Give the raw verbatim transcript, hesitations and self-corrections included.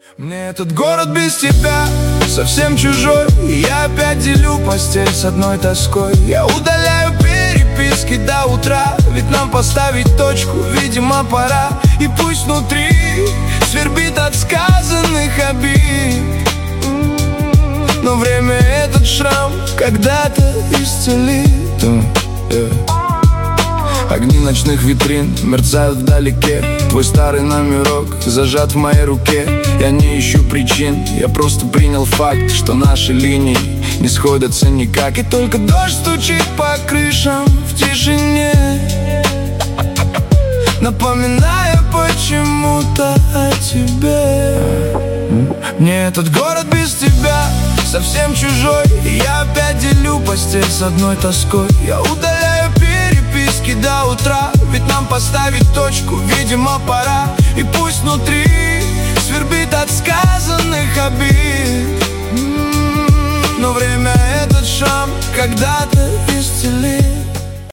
Мне этот город без тебя совсем чужой, и я опять делю постель с одной тоской. Я удаляю переписки до утра, ведь нам поставить точку, видимо, пора. И пусть внутри свербит от сказанных обид, но время этот шрам когда-то исцелит. Огни ночных витрин мерцают вдалеке. Твой старый номерок зажат в моей руке. Я не ищу причин, я просто принял факт, что наши линии не сходятся никак. И только дождь стучит по крышам в тишине, напоминая почему-то о тебе. Мне этот город без тебя совсем чужой, и я опять делю постель с одной тоской. Я удаляю переписки до утра, ведь нам поставить точку, видимо, пора. И пусть внутри свербит от сказанных обид, но время этот шрам когда-то исцелит.